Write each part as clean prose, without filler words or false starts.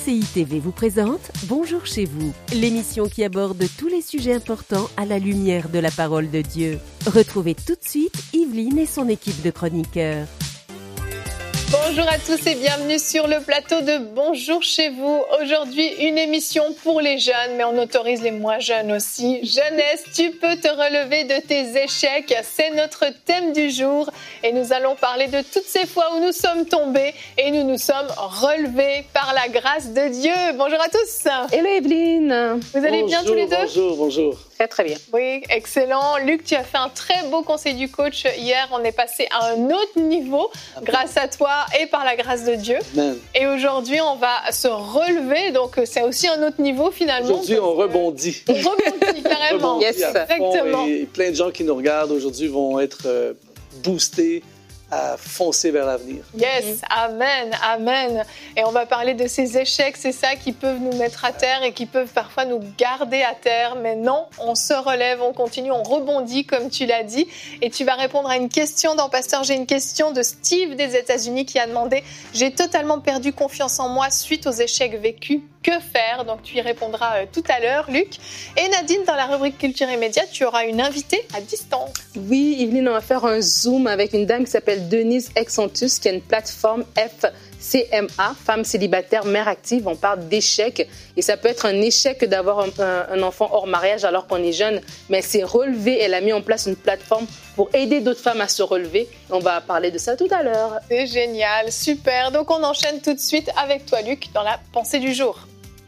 CCI TV vous présente Bonjour chez vous, l'émission qui aborde tous les sujets importants à la lumière de la parole de Dieu. Retrouvez tout de suite Yveline et son équipe de chroniqueurs. Bonjour à tous et bienvenue sur le plateau de Bonjour chez vous. Aujourd'hui, une émission pour les jeunes, mais on autorise les moins jeunes aussi. Jeunesse, tu peux te relever de tes échecs. C'est notre thème du jour et nous allons parler de toutes ces fois où nous sommes tombés et nous nous sommes relevés par la grâce de Dieu. Bonjour à tous. Hello Evelyne. Vous allez bien tous les deux? Bonjour. Très bien. Oui, excellent. Luc, tu as fait un très beau conseil du coach hier. On est passé à un autre niveau grâce à toi et par la grâce de Dieu. Amen. Et aujourd'hui, on va se relever. Donc, c'est aussi un autre niveau finalement. Aujourd'hui, on rebondit. On rebondit carrément. Yes, exactement. Et plein de gens qui nous regardent aujourd'hui vont être boostés à foncer vers l'avenir. Yes, amen, amen. Et on va parler de ces échecs, c'est ça qui peuvent nous mettre à terre et qui peuvent parfois nous garder à terre. Mais non, on se relève, on continue, on rebondit comme tu l'as dit. Et tu vas répondre à une question dans Pasteur. J'ai une question de Steve des États-Unis qui a demandé « J'ai totalement perdu confiance en moi suite aux échecs vécus. Que faire ?» Donc tu y répondras tout à l'heure, Luc. Et Nadine, dans la rubrique Culture et Médias, tu auras une invitée à distance. Oui, Yveline, on va faire un Zoom avec une dame qui s'appelle Denise Exantus, qui a une plateforme FCMA, Femmes célibataires, mères actives. On parle d'échecs et ça peut être un échec d'avoir un enfant hors mariage alors qu'on est jeune, mais c'est relevé. Elle a mis en place une plateforme pour aider d'autres femmes à se relever. On va parler de ça tout à l'heure. C'est génial, super. Donc on enchaîne tout de suite avec toi, Luc, dans la pensée du jour.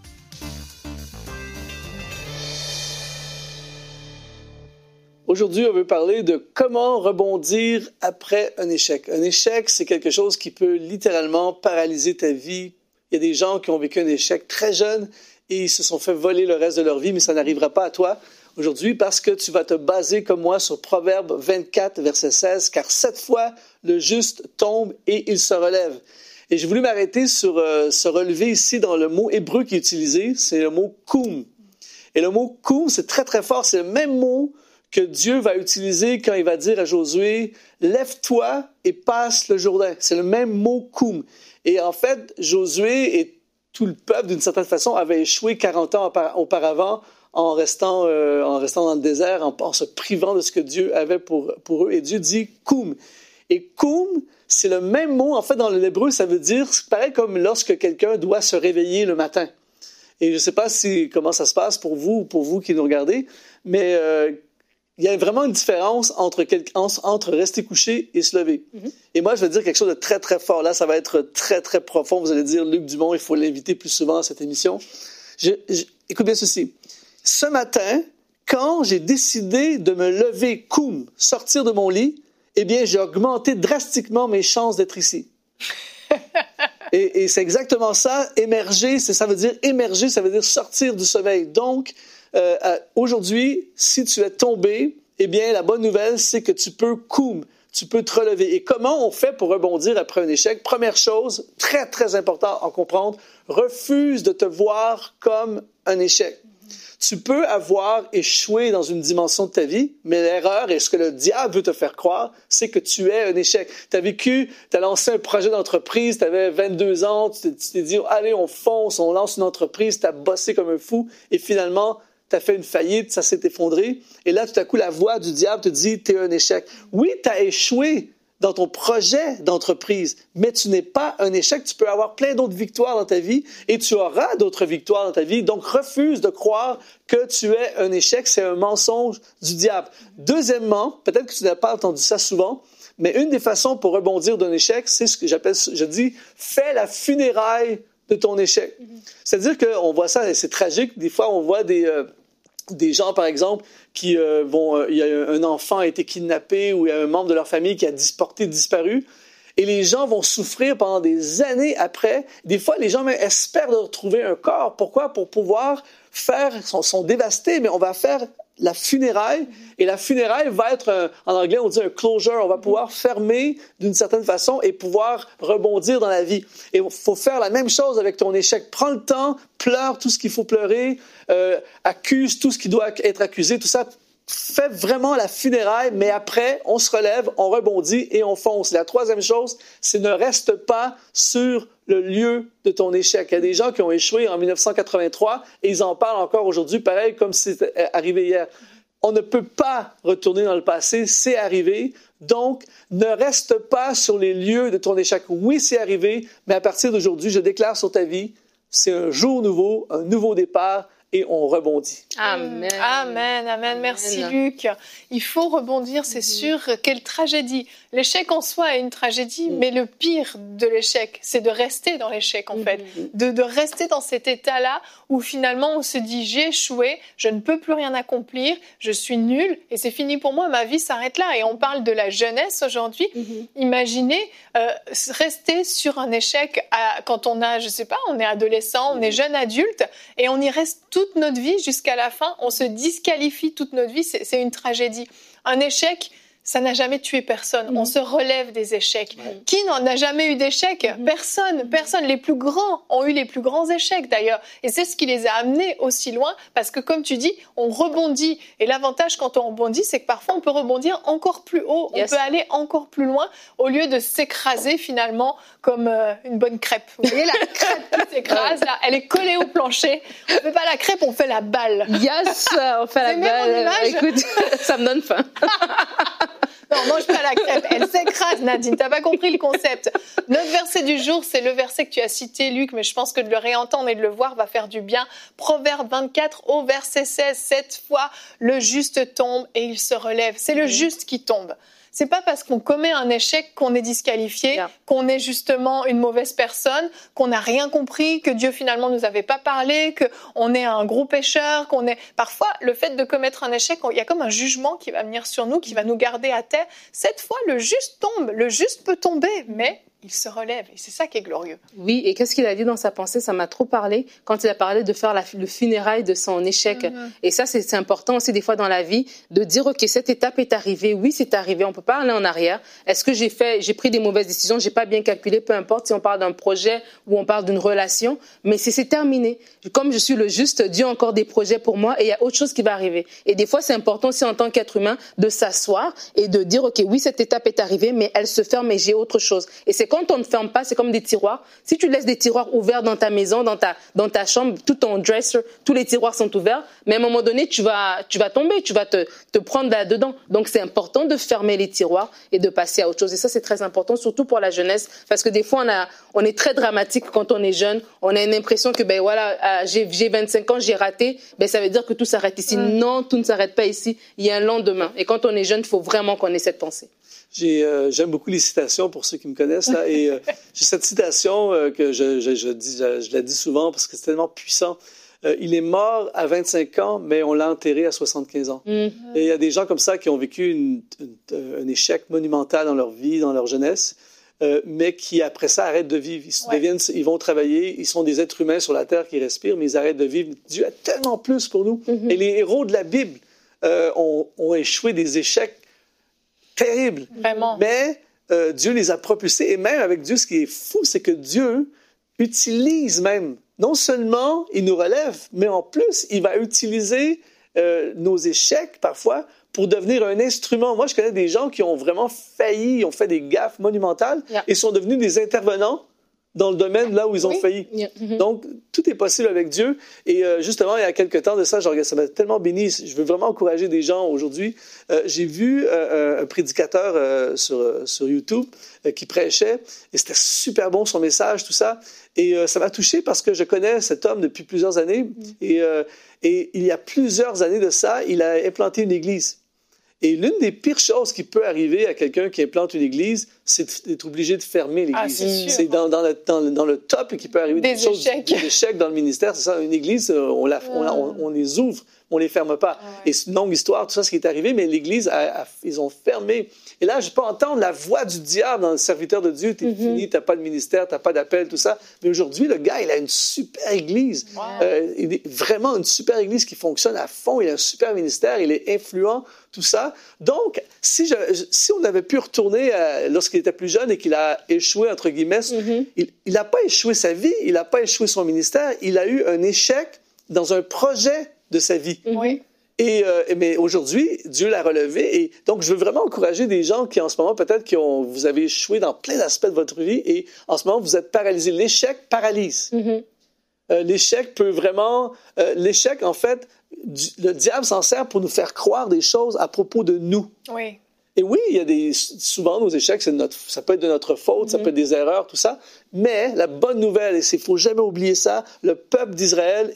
Aujourd'hui, on veut parler de comment rebondir après un échec. Un échec, c'est quelque chose qui peut littéralement paralyser ta vie. Il y a des gens qui ont vécu un échec très jeunes et ils se sont fait voler le reste de leur vie, mais ça n'arrivera pas à toi aujourd'hui parce que tu vas te baser comme moi sur Proverbe 24, verset 16, « Car 7 fois, le juste tombe et il se relève. » Et j'ai voulu m'arrêter sur se relever ici dans le mot hébreu qui est utilisé, c'est le mot « koum ». Et le mot « koum », c'est très très fort, c'est le même mot que Dieu va utiliser quand il va dire à Josué « Lève-toi et passe le Jourdain ». C'est le même mot « koum ». Et en fait, Josué et tout le peuple, d'une certaine façon, avaient échoué 40 ans auparavant en restant dans le désert, en se privant de ce que Dieu avait pour eux. Et Dieu dit « koum ». Et « koum », c'est le même mot, en fait, dans l'hébreu, ça veut dire, c'est pareil comme lorsque quelqu'un doit se réveiller le matin. Et je ne sais pas comment ça se passe pour vous ou pour vous qui nous regardez, mais il y a vraiment une différence entre rester couché et se lever. Mm-hmm. Et moi, je vais dire quelque chose de très, très fort. Là, ça va être très, très profond. Vous allez dire, Luc Dumont, il faut l'inviter plus souvent à cette émission. Écoute bien ceci. Ce matin, quand j'ai décidé de me lever, koum, sortir de mon lit, eh bien, j'ai augmenté drastiquement mes chances d'être ici. et c'est exactement ça. Émerger, ça veut dire émerger, ça veut dire sortir du sommeil. Donc, aujourd'hui, si tu es tombé, eh bien, la bonne nouvelle, c'est que tu peux tu peux te relever. Et comment on fait pour rebondir après un échec? Première chose, très, très important à comprendre, refuse de te voir comme un échec. Tu peux avoir échoué dans une dimension de ta vie, mais l'erreur et ce que le diable veut te faire croire, c'est que tu es un échec. Tu as lancé un projet d'entreprise, tu avais 22 ans, tu t'es dit, allez, on fonce, on lance une entreprise, tu as bossé comme un fou, et finalement, tu as fait une faillite, ça s'est effondré. Et là, tout à coup, la voix du diable te dit, tu es un échec. Oui, tu as échoué dans ton projet d'entreprise, mais tu n'es pas un échec. Tu peux avoir plein d'autres victoires dans ta vie et tu auras d'autres victoires dans ta vie. Donc, refuse de croire que tu es un échec. C'est un mensonge du diable. Deuxièmement, peut-être que tu n'as pas entendu ça souvent, mais une des façons pour rebondir d'un échec, c'est ce que je dis, fais la funéraille de ton échec. C'est-à-dire qu'on voit ça, et c'est tragique, des fois on voit des gens, par exemple, il y a un enfant a été kidnappé ou il y a un membre de leur famille qui a disparu. Et les gens vont souffrir pendant des années après. Des fois, les gens même espèrent de retrouver un corps. Pourquoi? Pour pouvoir sont dévastés, mais on va faire la funéraille. Et la funéraille va être, en anglais, on dit un closure. On va pouvoir fermer d'une certaine façon et pouvoir rebondir dans la vie. Et il faut faire la même chose avec ton échec. Prends le temps, pleure tout ce qu'il faut pleurer, accuse tout ce qui doit être accusé, tout ça. fait vraiment la funéraille, mais après, on se relève, on rebondit et on fonce. La troisième chose, c'est ne reste pas sur le lieu de ton échec. Il y a des gens qui ont échoué en 1983 et ils en parlent encore aujourd'hui, pareil comme si c'était arrivé hier. On ne peut pas retourner dans le passé, c'est arrivé. Donc, ne reste pas sur les lieux de ton échec. Oui, c'est arrivé, mais à partir d'aujourd'hui, je déclare sur ta vie, c'est un jour nouveau, un nouveau départ, et on rebondit. Amen. Amen, amen. Merci Luc. Il faut rebondir, c'est sûr. Quelle tragédie. L'échec en soi est une tragédie, mais le pire de l'échec, c'est de rester dans l'échec en fait. De rester dans cet état-là où finalement on se dit j'ai échoué, je ne peux plus rien accomplir, je suis nul et c'est fini pour moi, ma vie s'arrête là. Et on parle de la jeunesse aujourd'hui. Imaginez rester sur un échec quand on a, je sais pas, on est adolescent, on est jeune adulte et on y reste toute notre vie jusqu'à la fin, on se disqualifie toute notre vie, c'est une tragédie. Un échec, ça n'a jamais tué personne. On se relève des échecs. Qui n'en a jamais eu d'échecs? Personne. Les plus grands ont eu les plus grands échecs d'ailleurs. Et c'est ce qui les a amenés aussi loin parce que comme tu dis, on rebondit. Et l'avantage quand on rebondit, c'est que parfois on peut rebondir encore plus haut. On peut aller encore plus loin au lieu de s'écraser finalement comme une bonne crêpe. Vous voyez la crêpe qui s'écrase là, elle est collée au plancher. On ne fait pas la crêpe, on fait la balle. Yes, on fait la balle. Écoute, ça me donne faim. Non, mange pas la crêpe. Elle s'écrase, Nadine. T'as pas compris le concept. Notre verset du jour, c'est le verset que tu as cité, Luc, mais je pense que de le réentendre et de le voir va faire du bien. Proverbe 24 au verset 16. 7 fois, le juste tombe et il se relève. C'est le juste qui tombe. C'est pas parce qu'on commet un échec qu'on est disqualifié, qu'on est justement une mauvaise personne, qu'on n'a rien compris, que Dieu finalement nous avait pas parlé, qu'on est un gros pécheur, qu'on est... Parfois, le fait de commettre un échec, il y a comme un jugement qui va venir sur nous, qui va nous garder à terre. Cette fois, le juste tombe. Le juste peut tomber, mais il se relève. Et c'est ça qui est glorieux. Oui, et qu'est-ce qu'il a dit dans sa pensée? Ça m'a trop parlé quand il a parlé de faire le funérail de son échec. Et ça, c'est important aussi des fois dans la vie de dire, OK, cette étape est arrivée. Oui, c'est arrivé. On peut pas aller en arrière. Est-ce que j'ai pris des mauvaises décisions? J'ai pas bien calculé. Peu importe si on parle d'un projet ou on parle d'une relation. Mais c'est terminé. Comme je suis le juste, Dieu a encore des projets pour moi et il y a autre chose qui va arriver. Et des fois, c'est important aussi en tant qu'être humain de s'asseoir et de dire, OK, oui, cette étape est arrivée, mais elle se ferme et j'ai autre chose. Et c'est quand on ne ferme pas, c'est comme des tiroirs. Si tu laisses des tiroirs ouverts dans ta maison, dans ta chambre, tout ton dresser, tous les tiroirs sont ouverts, mais à un moment donné, tu vas tomber, tu vas te prendre là-dedans. Donc, c'est important de fermer les tiroirs et de passer à autre chose. Et ça, c'est très important, surtout pour la jeunesse, parce que des fois, on est très dramatique quand on est jeune. On a une impression que, ben voilà, j'ai 25 ans, j'ai raté, ben ça veut dire que tout s'arrête ici. Non, tout ne s'arrête pas ici. Il y a un lendemain. Et quand on est jeune, il faut vraiment qu'on ait cette pensée. J'aime beaucoup les citations pour ceux qui me connaissent là, et j'ai cette citation que je la dis souvent parce que c'est tellement puissant. Il est mort à 25 ans, mais on l'a enterré à 75 ans. Et il y a des gens comme ça qui ont vécu un échec monumental dans leur vie, dans leur jeunesse, mais qui après ça arrêtent de vivre. Ils vont travailler, ils sont des êtres humains sur la terre qui respirent, mais ils arrêtent de vivre. Dieu a tellement plus pour nous. Et les héros de la Bible ont échoué des échecs terrible. Vraiment. Mais Dieu les a propulsés. Et même avec Dieu, ce qui est fou, c'est que Dieu utilise même, non seulement il nous relève, mais en plus, il va utiliser nos échecs parfois pour devenir un instrument. Moi, je connais des gens qui ont vraiment failli, ont fait des gaffes monumentales et sont devenus des intervenants dans le domaine là où ils ont failli. Donc, tout est possible avec Dieu. Et justement, il y a quelques temps de ça, ça m'a tellement béni. Je veux vraiment encourager des gens aujourd'hui. J'ai vu un prédicateur sur YouTube qui prêchait et c'était super bon son message, tout ça. Et ça m'a touché parce que je connais cet homme depuis plusieurs années. Et il y a plusieurs années de ça, il a implanté une église. Et l'une des pires choses qui peut arriver à quelqu'un qui implante une église, c'est d'être obligé de fermer l'église. C'est dans le top qui peut arriver des échecs dans le ministère. C'est ça, une église, on les ouvre, on les ferme pas. Et c'est une longue histoire, tout ça, ce qui est arrivé, mais l'église, ils ont fermé. Et là, je peux entendre la voix du diable dans le serviteur de Dieu. T'es fini, t'as pas de ministère, t'as pas d'appel, tout ça. Mais aujourd'hui, le gars, il a une super église. Il est vraiment une super église qui fonctionne à fond. Il a un super ministère, il est influent, tout ça. Donc, si on avait pu retourner lorsqu'il était plus jeune et qu'il a échoué, entre guillemets, il n'a pas échoué sa vie, il n'a pas échoué son ministère, il a eu un échec dans un projet de sa vie. Mais aujourd'hui, Dieu l'a relevé. Et donc, je veux vraiment encourager des gens qui, en ce moment, peut-être vous avez échoué dans plein d'aspects de votre vie et en ce moment, vous êtes paralysés. L'échec paralyse. L'échec peut vraiment... l'échec, en fait, le diable s'en sert pour nous faire croire des choses à propos de nous. Oui. Et oui, il y a souvent, nos échecs, ça peut être de notre faute, ça peut être des erreurs, tout ça. Mais la bonne nouvelle, et il ne faut jamais oublier ça, le peuple d'Israël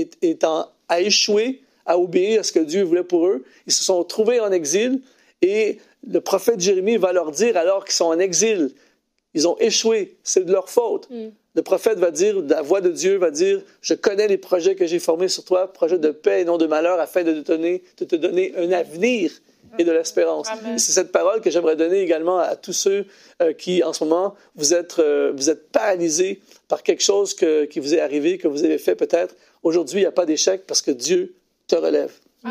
a échoué à obéir à ce que Dieu voulait pour eux. Ils se sont trouvés en exil et le prophète Jérémie va leur dire, alors qu'ils sont en exil, ils ont échoué, c'est de leur faute. Le prophète va dire, la voix de Dieu va dire, je connais les projets que j'ai formés sur toi, projets de paix et non de malheur, afin de te donner un avenir et de l'espérance. C'est cette parole que j'aimerais donner également à tous ceux qui, en ce moment, vous êtes paralysés par quelque chose qui vous est arrivé, que vous avez fait peut-être. Aujourd'hui, il n'y a pas d'échec parce que Dieu te relève.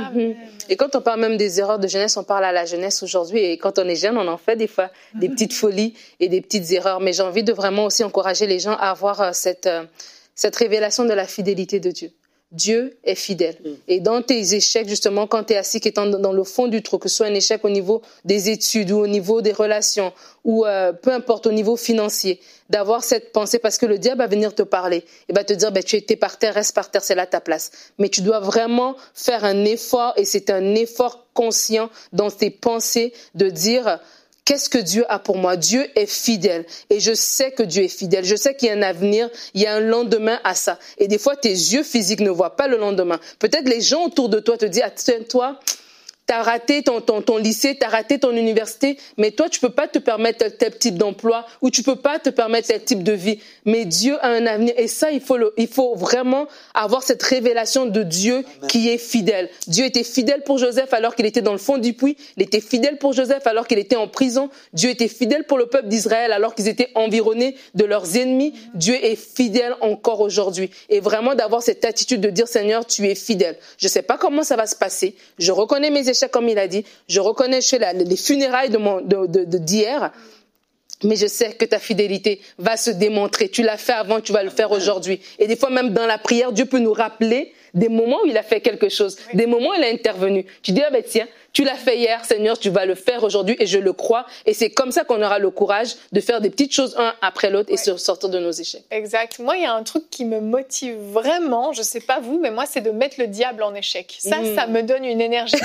Et quand on parle même des erreurs de jeunesse, on parle à la jeunesse aujourd'hui. Et quand on est jeune, on en fait des fois des petites folies et des petites erreurs. Mais j'ai envie de vraiment aussi encourager les gens à avoir cette révélation de la fidélité de Dieu. Dieu est fidèle. Et dans tes échecs, justement, quand tu es assis, qui est dans le fond du trou, que ce soit un échec au niveau des études ou au niveau des relations, ou peu importe, au niveau financier, d'avoir cette pensée, parce que le diable va venir te parler. Il va te dire, tu étais par terre, reste par terre, c'est là ta place. Mais tu dois vraiment faire un effort, et c'est un effort conscient dans tes pensées de dire... Qu'est-ce que Dieu a pour moi? Dieu est fidèle. Et je sais que Dieu est fidèle. Je sais qu'il y a un avenir, il y a un lendemain à ça. Et des fois, tes yeux physiques ne voient pas le lendemain. Peut-être les gens autour de toi te disent, toi, t'as raté ton lycée, t'as raté ton université, mais toi, tu peux pas te permettre tel type d'emploi ou tu peux pas te permettre tel type de vie. Mais Dieu a un avenir. Et ça, il faut vraiment avoir cette révélation de Dieu qui est fidèle. Dieu était fidèle pour Joseph alors qu'il était dans le fond du puits. Il était fidèle pour Joseph alors qu'il était en prison. Dieu était fidèle pour le peuple d'Israël alors qu'ils étaient environnés de leurs ennemis. Dieu est fidèle encore aujourd'hui. Et vraiment d'avoir cette attitude de dire, Seigneur, tu es fidèle. Je sais pas comment ça va se passer. Je reconnais mes échecs comme il a dit. Je reconnais, je fais les funérailles d'hier. Mais je sais que ta fidélité va se démontrer. Tu l'as fait avant, tu vas le faire aujourd'hui. Et des fois, même dans la prière, Dieu peut nous rappeler des moments où il a fait quelque chose, des moments où il a intervenu. Tu dis, tiens, tu l'as fait hier, Seigneur, tu vas le faire aujourd'hui et je le crois. Et c'est comme ça qu'on aura le courage de faire des petites choses un après l'autre et sortir de nos échecs. Exact. Moi, il y a un truc qui me motive vraiment, je sais pas vous, mais moi, c'est de mettre le diable en échec. Ça me donne une énergie.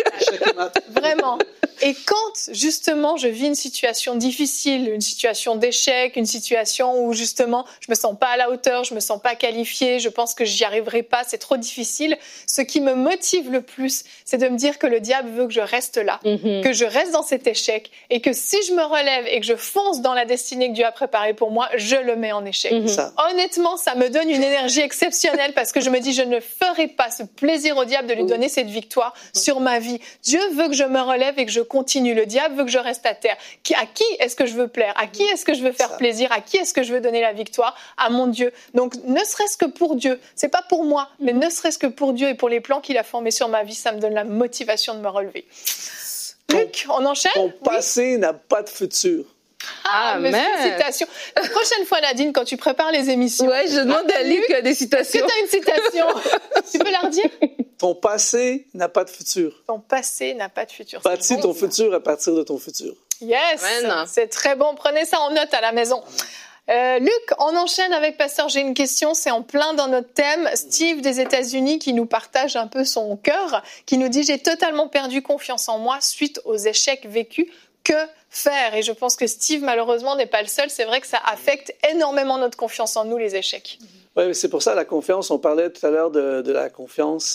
Vraiment. Et quand, justement, je vis une situation difficile, une situation d'échec, une situation où, justement, je me sens pas à la hauteur, je me sens pas qualifiée, je pense que j'y arriverai pas, c'est trop difficile, ce qui me motive le plus, c'est de me dire que le diable veut que je reste là, que je reste dans cet échec, et que si je me relève et que je fonce dans la destinée que Dieu a préparée pour moi, je le mets en échec. Honnêtement, ça me donne une énergie exceptionnelle parce que je me dis, je ne ferai pas ce plaisir au diable de lui donner cette victoire sur ma vie. Dieu veut que je me relève et que je continue. Le diable veut que je reste à terre. À qui est-ce que je veux plaire? À qui est-ce que je veux faire plaisir? À qui est-ce que je veux donner la victoire? À mon Dieu. Donc, ne serait-ce que pour Dieu. C'est pas pour moi, mais ne serait-ce que pour Dieu et pour les plans qu'il a formés sur ma vie, ça me donne la motivation de me relever. Luc, on enchaîne? Ton passé n'a pas de futur. Amen. Félicitations. La prochaine fois, Nadine, quand tu prépares les émissions. Ouais, je demande à Luc des citations. Est-ce que tu as une citation? Tu peux la redire? Ton passé n'a pas de futur. Ton passé n'a pas de futur. Bâtis ton futur à partir de ton futur. Yes, c'est très bon. Prenez ça en note à la maison. Luc, on enchaîne avec Pasteur. J'ai une question, c'est en plein dans notre thème. Steve des États-Unis qui nous partage un peu son cœur, qui nous dit « J'ai totalement perdu confiance en moi suite aux échecs vécus. Que faire ?» Et je pense que Steve, malheureusement, n'est pas le seul. C'est vrai que ça affecte énormément notre confiance en nous, les échecs. Oui, c'est pour ça la confiance. On parlait tout à l'heure de la confiance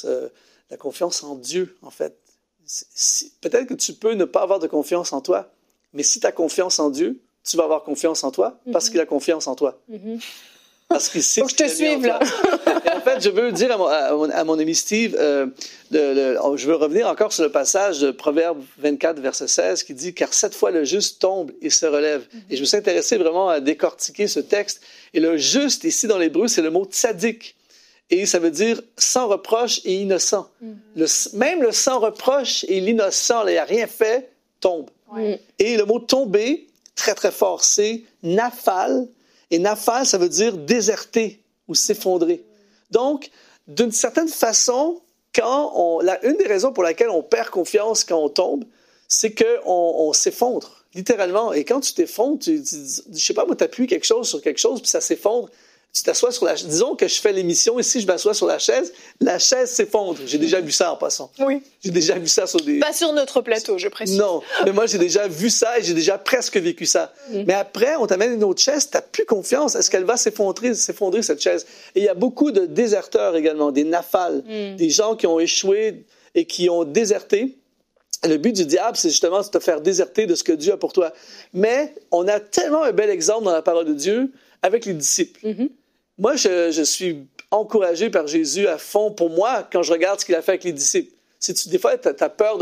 en Dieu, en fait. Peut-être que tu peux ne pas avoir de confiance en toi, mais si tu as confiance en Dieu, tu vas avoir confiance en toi parce qu'il a confiance en toi. Parce qu'il sait. Faut que je te suive, là. Et en fait, je veux dire à mon ami Steve, je veux revenir encore sur le passage de Proverbe 24, verset 16, qui dit « Car 7 fois le juste tombe et se relève ». Et je me suis intéressé vraiment à décortiquer ce texte. Et le juste, ici dans l'hébreu, c'est le mot tzadik. Et ça veut dire sans reproche et innocent. Même le sans reproche et l'innocent, il n'a rien fait, tombe. Et le mot tomber, très très fort, c'est naphal. Et naphal, ça veut dire déserter ou s'effondrer. Donc, d'une certaine façon, une des raisons pour laquelle on perd confiance quand on tombe, c'est qu'on s'effondre, littéralement. Et quand tu t'effondres, je sais pas, moi, t'appuies quelque chose sur quelque chose, puis ça s'effondre. Tu t'assois sur la chaise. Disons que je fais l'émission, et si je m'assois sur la chaise s'effondre. J'ai déjà vu ça en passant. Oui. J'ai déjà vu ça sur des... Pas sur notre plateau, je précise. Non, mais moi, j'ai déjà vu ça et j'ai déjà presque vécu ça. Mais après, on t'amène une autre chaise, t'as plus confiance. Est-ce qu'elle va s'effondrer, cette chaise? Et il y a beaucoup de déserteurs également, des naphales, des gens qui ont échoué et qui ont déserté. Le but du diable, c'est justement de te faire déserter de ce que Dieu a pour toi. Mais on a tellement un bel exemple dans la parole de Dieu avec les disciples. Moi, je suis encouragé par Jésus à fond pour moi quand je regarde ce qu'il a fait avec les disciples. Des fois, tu as peur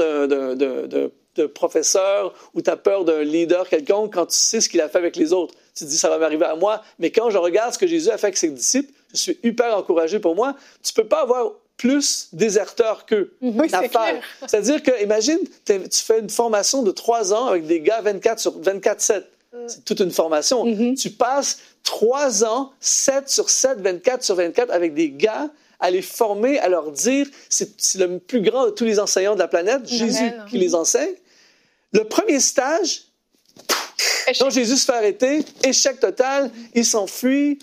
d'un professeur ou tu as peur d'un leader quelconque quand tu sais ce qu'il a fait avec les autres. Tu te dis, ça va m'arriver à moi. Mais quand je regarde ce que Jésus a fait avec ses disciples, je suis hyper encouragé pour moi. Tu peux pas avoir plus déserteurs qu'eux. Oui, c'est clair. C'est-à-dire que, imagine, tu fais une formation de 3 ans avec des gars 24/7. C'est toute une formation. Tu passes 3 ans, 7/7, 24/24 avec des gars à les former, à leur dire, c'est le plus grand de tous les enseignants de la planète, Jésus qui les enseigne. Le premier stage, quand Jésus se fait arrêter, échec total, il s'enfuit,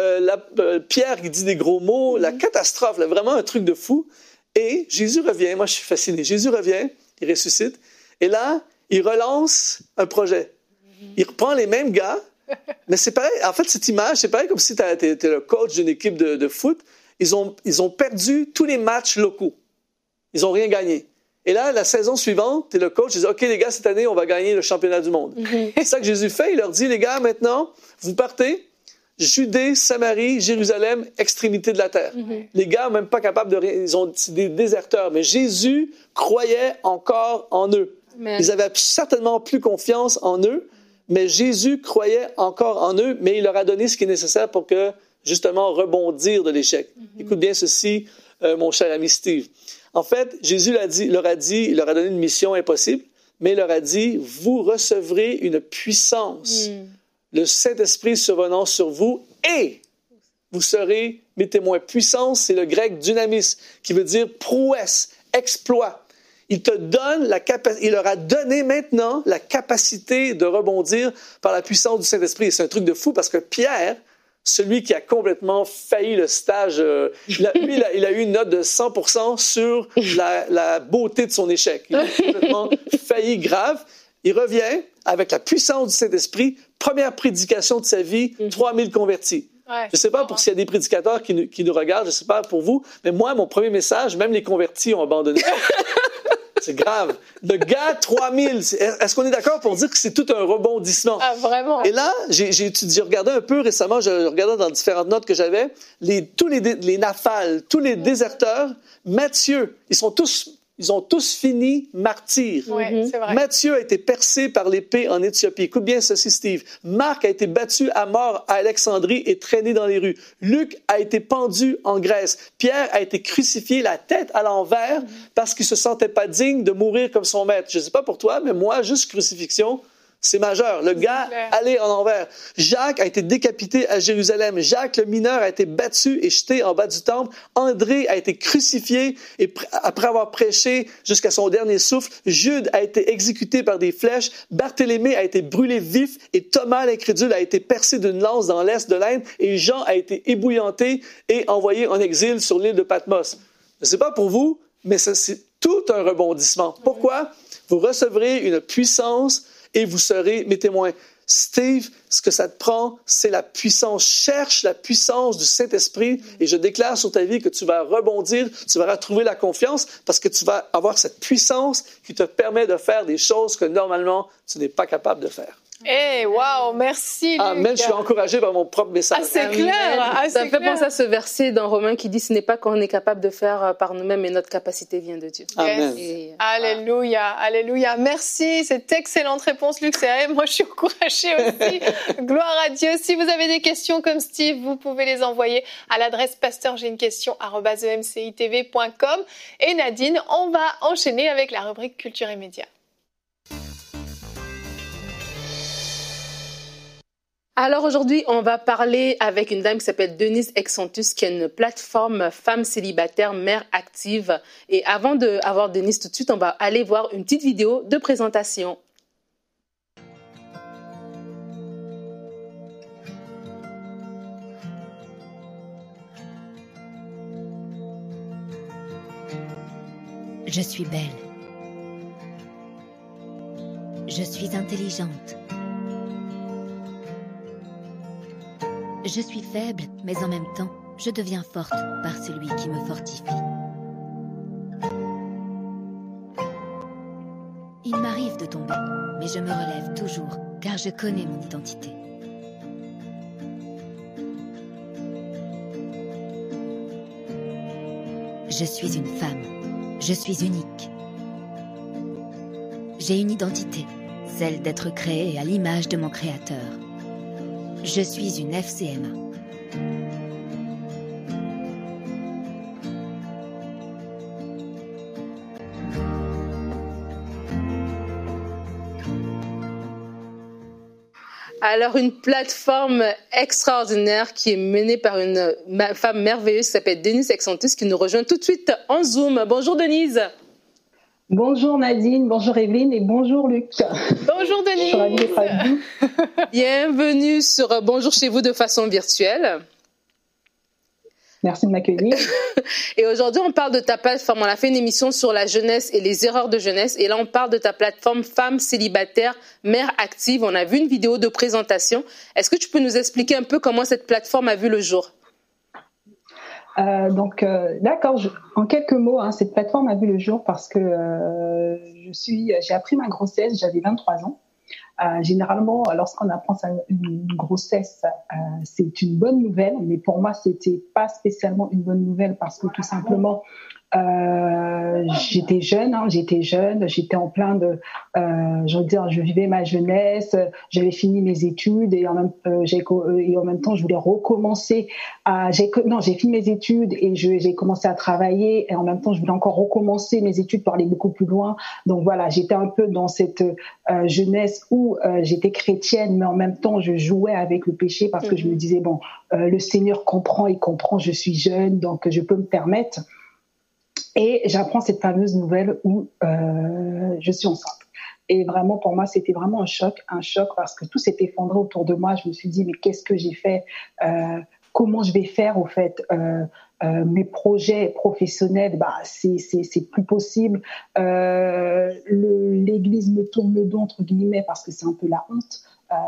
Pierre qui dit des gros mots, la catastrophe, là, vraiment un truc de fou. Et Jésus revient, moi je suis fasciné, Jésus revient, il ressuscite, et là, il relance un projet. Il reprend les mêmes gars, mais c'est pareil. En fait, cette image, c'est pareil comme si tu étais le coach d'une équipe de foot. Ils ont perdu tous les matchs locaux. Ils n'ont rien gagné. Et là, la saison suivante, tu es le coach, il dit « OK, les gars, cette année, on va gagner le championnat du monde. » C'est ça que Jésus fait. Il leur dit « Les gars, maintenant, vous partez. Judée, Samarie, Jérusalem, extrémité de la terre. » Les gars, même pas capables de rien. C'est des déserteurs. Mais Jésus croyait encore en eux. Amen. Ils avaient certainement plus confiance en eux. Mais Jésus croyait encore en eux, mais il leur a donné ce qui est nécessaire pour que, justement, rebondir de l'échec. Écoute bien ceci, mon cher ami Steve. En fait, Jésus leur a donné une mission impossible, mais il leur a dit, vous recevrez une puissance, le Saint-Esprit survenant sur vous, et vous serez mes témoins. Puissance, c'est le grec dynamis, qui veut dire prouesse, exploit. Il leur a donné maintenant la capacité de rebondir par la puissance du Saint-Esprit. Et c'est un truc de fou parce que Pierre, celui qui a complètement failli le stage, il a eu une note de 100% sur la beauté de son échec. Il a complètement failli grave. Il revient avec la puissance du Saint-Esprit, première prédication de sa vie, 3000 convertis. Ouais, je ne sais pas pour s'il y a des prédicateurs qui nous regardent, je ne sais pas pour vous, mais moi, mon premier message, même les convertis ont abandonné. C'est grave. Le gars, 3000. Est-ce qu'on est d'accord pour dire que c'est tout un rebondissement? Ah, vraiment? Et là, j'ai regardé un peu récemment, je regardais dans différentes notes que j'avais, tous les naphales, tous les déserteurs, Matthieu, ils ont tous fini martyrs. Oui, c'est vrai. Matthieu a été percé par l'épée en Éthiopie. Écoute bien ceci, Steve. Marc a été battu à mort à Alexandrie et traîné dans les rues. Luc a été pendu en Grèce. Pierre a été crucifié la tête à l'envers parce qu'il se sentait pas digne de mourir comme son maître. Je sais pas pour toi, mais moi, juste crucifixion, c'est majeur. Le gars, allé en envers. Jacques a été décapité à Jérusalem. Jacques, le mineur, a été battu et jeté en bas du temple. André a été crucifié et après avoir prêché jusqu'à son dernier souffle. Jude a été exécuté par des flèches. Barthélemy a été brûlé vif et Thomas, l'incrédule, a été percé d'une lance dans l'est de l'Inde et Jean a été ébouillanté et envoyé en exil sur l'île de Patmos. Je ne sais pas pour vous, mais c'est tout un rebondissement. Pourquoi? Vous recevrez une puissance et vous serez mes témoins. Steve, ce que ça te prend, c'est la puissance. Cherche la puissance du Saint-Esprit et je déclare sur ta vie que tu vas rebondir, tu vas retrouver la confiance parce que tu vas avoir cette puissance qui te permet de faire des choses que normalement tu n'es pas capable de faire. Eh, wow, merci, Luc. Amen, je suis encouragé par mon propre message. Ah, c'est clair. Ça me fait penser à ce verset dans Romains qui dit « Ce n'est pas qu'on est capable de faire par nous-mêmes, mais notre capacité vient de Dieu. » Amen. Et, alléluia, alléluia. Merci, cette excellente réponse, Luc. Moi, je suis encouragée aussi. Gloire à Dieu. Si vous avez des questions comme Steve, vous pouvez les envoyer à l'adresse pasteur.j'ai-une-question@emcitv.com. Et Nadine, on va enchaîner avec la rubrique Culture et Médias. Alors aujourd'hui, on va parler avec une dame qui s'appelle Denise Exantus, qui est une plateforme femmes célibataires, mères actives. Et avant d'avoir Denise tout de suite, on va aller voir une petite vidéo de présentation. Je suis belle. Je suis intelligente. Je suis faible, mais en même temps, je deviens forte par celui qui me fortifie. Il m'arrive de tomber, mais je me relève toujours, car je connais mon identité. Je suis une femme. Je suis unique. J'ai une identité, celle d'être créée à l'image de mon créateur. Je suis une FCMA. Alors, une plateforme extraordinaire qui est menée par une femme merveilleuse qui s'appelle Denise Exantus, qui nous rejoint tout de suite en Zoom. Bonjour Denise. Bonjour Nadine, bonjour Evelyne et bonjour Luc. Bonjour Denise. Je suis ravie d'être avec vous. Bienvenue sur Bonjour chez vous de façon virtuelle. Merci de m'accueillir. Et aujourd'hui, on parle de ta plateforme. On a fait une émission sur la jeunesse et les erreurs de jeunesse. Et là, on parle de ta plateforme Femmes célibataires, mères actives. On a vu une vidéo de présentation. Est-ce que tu peux nous expliquer un peu comment cette plateforme a vu le jour? D'accord. En quelques mots, cette plateforme a vu le jour parce que j'ai appris ma grossesse, j'avais 23 ans. Généralement, lorsqu'on apprend une grossesse, c'est une bonne nouvelle, mais pour moi, c'était pas spécialement une bonne nouvelle parce que tout simplement, j'étais jeune, j'étais en plein de, je vivais ma jeunesse, j'avais fini mes études et en même temps, je voulais recommencer j'ai fini mes études et j'ai commencé à travailler et en même temps, je voulais encore recommencer mes études pour aller beaucoup plus loin. Donc voilà, j'étais un peu dans cette jeunesse où j'étais chrétienne, mais en même temps, je jouais avec le péché parce que je me disais, le Seigneur comprend, il comprend, je suis jeune, donc je peux me permettre. Et j'apprends cette fameuse nouvelle où je suis enceinte. Et vraiment, pour moi, c'était vraiment un choc parce que tout s'est effondré autour de moi. Je me suis dit, mais qu'est-ce que j'ai fait? Comment je vais faire, au fait? Mes projets professionnels, c'est plus possible. L'Église me tourne le dos, entre guillemets, parce que c'est un peu la honte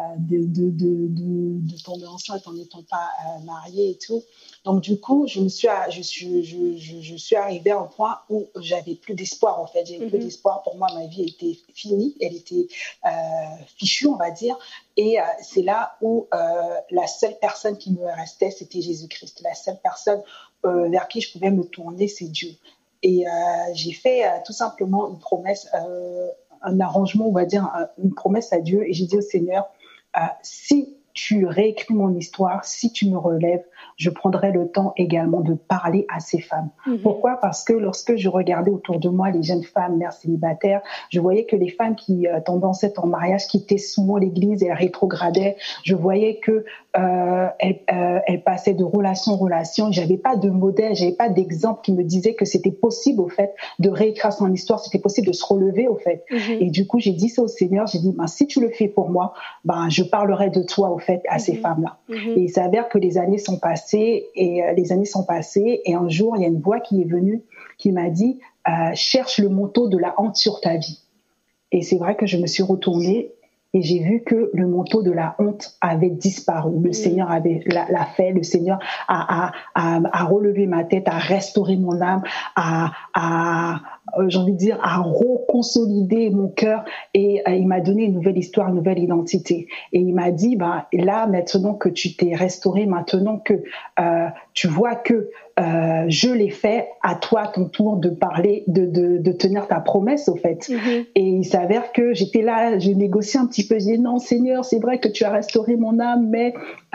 de tomber enceinte en n'étant pas mariée et tout. Donc du coup, je suis arrivée à un point où j'avais plus d'espoir, en fait. J'avais plus d'espoir. Pour moi, ma vie était finie, elle était fichue, on va dire. Et c'est là où la seule personne qui me restait, c'était Jésus-Christ. La seule personne vers qui je pouvais me tourner, c'est Dieu. Et j'ai fait tout simplement une promesse, un arrangement, on va dire, une promesse à Dieu. Et j'ai dit au Seigneur, si tu réécris mon histoire, si tu me relèves, je prendrai le temps également de parler à ces femmes. Pourquoi? Parce que lorsque je regardais autour de moi les jeunes femmes, mères célibataires, je voyais que les femmes qui tombaient enceintes en mariage quittaient souvent l'église et elles rétrogradaient. Je voyais que elles passaient de relation en relation. J'avais pas de modèle, j'avais pas d'exemple qui me disait que c'était possible, au fait, de réécrire son histoire, c'était possible de se relever, au fait. Et du coup, j'ai dit ça au Seigneur, j'ai dit, si tu le fais pour moi, je parlerai de toi, au fait, à ces femmes-là. Et il s'avère que les années sont passées et un jour, il y a une voix qui est venue qui m'a dit, cherche le manteau de la honte sur ta vie. Et c'est vrai que je me suis retournée et j'ai vu que le manteau de la honte avait disparu. Le Seigneur l'a fait. Le Seigneur a relevé ma tête, a restauré mon âme, j'ai envie de dire, à reconsolider mon cœur et il m'a donné une nouvelle histoire, une nouvelle identité. Et il m'a dit, là, maintenant que tu t'es restauré, maintenant que tu vois que je l'ai fait, à toi, à ton tour, de parler, de tenir ta promesse, au fait. Et il s'avère que j'étais là, je négociais un petit peu, je disais, non, Seigneur, c'est vrai que tu as restauré mon âme, mais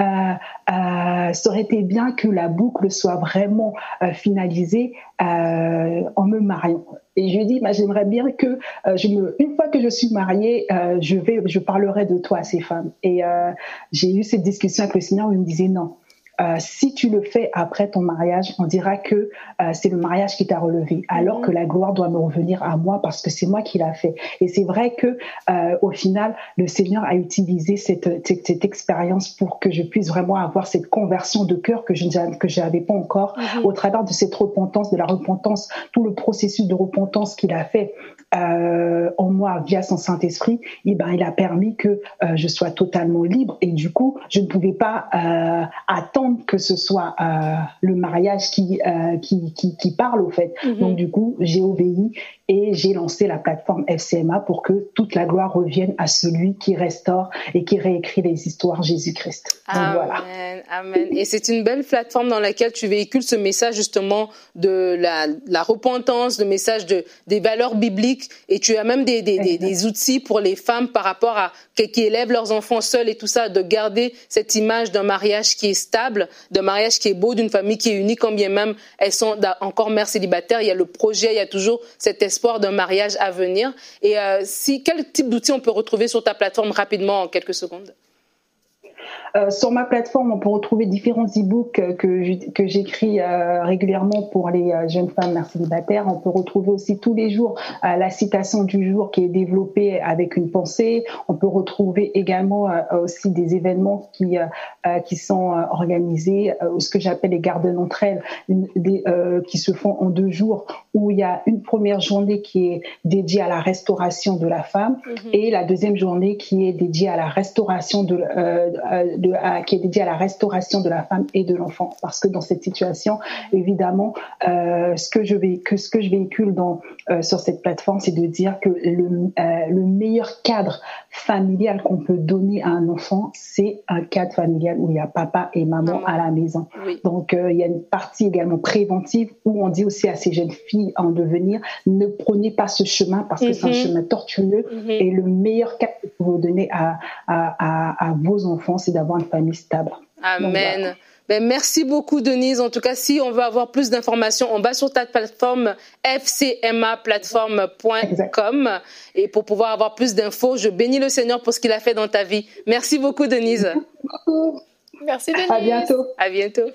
ça aurait été bien que la boucle soit vraiment finalisée en me mariant. Et je lui ai dit, j'aimerais bien que une fois que je suis mariée, je parlerai de toi à ces femmes. Et j'ai eu cette discussion avec le Seigneur où il me disait non. Si tu le fais après ton mariage, on dira que c'est le mariage qui t'a relevé, alors que la gloire doit me revenir à moi parce que c'est moi qui l'a fait. Et c'est vrai que au final, le Seigneur a utilisé cette expérience pour que je puisse vraiment avoir cette conversion de cœur que je n'avais pas encore, au travers de cette repentance, de la repentance, tout le processus de repentance qu'il a fait en moi via son Saint-Esprit. Et il a permis que je sois totalement libre. Et du coup, je ne pouvais pas attendre que ce soit le mariage qui parle au fait. Donc du coup, j'ai obéi et j'ai lancé la plateforme FCMA pour que toute la gloire revienne à celui qui restaure et qui réécrit les histoires, Jésus-Christ. Donc voilà. Amen. Et c'est une belle plateforme dans laquelle tu véhicules ce message justement de la repentance, le message des valeurs bibliques, et tu as même des outils pour les femmes par rapport à qui élèvent leurs enfants seuls et tout ça, de garder cette image d'un mariage qui est stable, d'un mariage qui est beau, d'une famille qui est unie, quand bien même elles sont encore mères célibataires. Il y a le projet, il y a toujours cet espoir d'un mariage à venir. Et quel type d'outils on peut retrouver sur ta plateforme rapidement en quelques secondes? Sur ma plateforme, on peut retrouver différents e-books que j'écris régulièrement pour les jeunes femmes mères célibataires. On peut retrouver aussi tous les jours la citation du jour qui est développée avec une pensée. On peut retrouver également aussi des événements qui sont organisés, ce que j'appelle les gardes d'entre elles, qui se font en 2 jours, où il y a une première journée qui est dédiée à la restauration de la femme et la deuxième journée qui est dédiée à la restauration qui est dédiée à la restauration de la femme et de l'enfant. Parce que dans cette situation, évidemment, ce que je véhicule sur cette plateforme, c'est de dire que le meilleur cadre familial qu'on peut donner à un enfant, c'est un cadre familial où il y a papa et maman à la maison. Oui. Donc, il y a une partie également préventive où on dit aussi à ces jeunes filles en devenir, ne prenez pas ce chemin parce que c'est un chemin tortueux et le meilleur cadre que vous donnez à vos enfants, c'est d'avoir une famille stable. Amen. Donc, voilà. Merci beaucoup, Denise. En tout cas, si on veut avoir plus d'informations, on va sur ta plateforme fcmaplatform.com et pour pouvoir avoir plus d'infos, je bénis le Seigneur pour ce qu'il a fait dans ta vie. Merci beaucoup, Denise. Merci, Denise. À bientôt. À bientôt.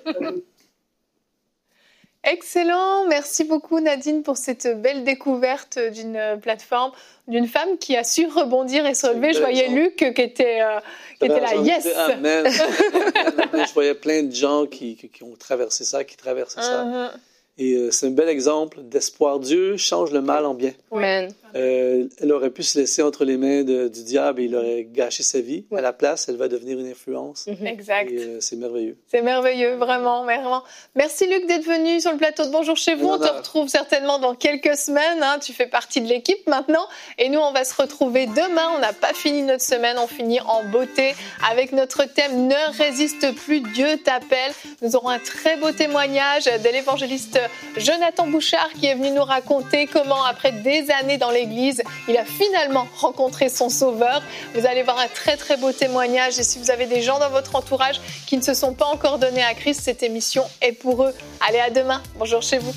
Excellent, merci beaucoup Nadine pour cette belle découverte d'une plateforme, d'une femme qui a su rebondir et se relever. Je voyais Luc qui était là, yes. Amen. Je voyais plein de gens qui ont traversé ça, qui traversent ça. Et c'est un bel exemple d'espoir. Dieu change le mal en bien. Amen. Elle aurait pu se laisser entre les mains du diable et il aurait gâché sa vie. À la place, elle va devenir une influence. Exact. Et c'est merveilleux. C'est merveilleux, vraiment, vraiment. Merci Luc d'être venu sur le plateau de Bonjour chez vous. On te retrouve certainement dans quelques semaines. Tu fais partie de l'équipe maintenant. Et nous, on va se retrouver demain. On n'a pas fini notre semaine. On finit en beauté avec notre thème « Ne résiste plus, Dieu t'appelle ». Nous aurons un très beau témoignage de l'évangéliste Jonathan Bouchard qui est venu nous raconter comment, après des années dans l'église, il a finalement rencontré son sauveur. Vous allez voir un très très beau témoignage et si vous avez des gens dans votre entourage qui ne se sont pas encore donnés à Christ, cette émission est pour eux. Allez, à demain. Bonjour chez vous.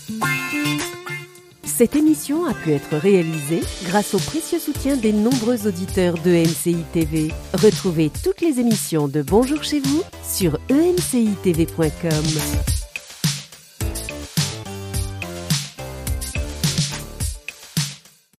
Cette émission a pu être réalisée grâce au précieux soutien des nombreux auditeurs de MCI TV. Retrouvez toutes les émissions de Bonjour chez vous sur emcitv.com.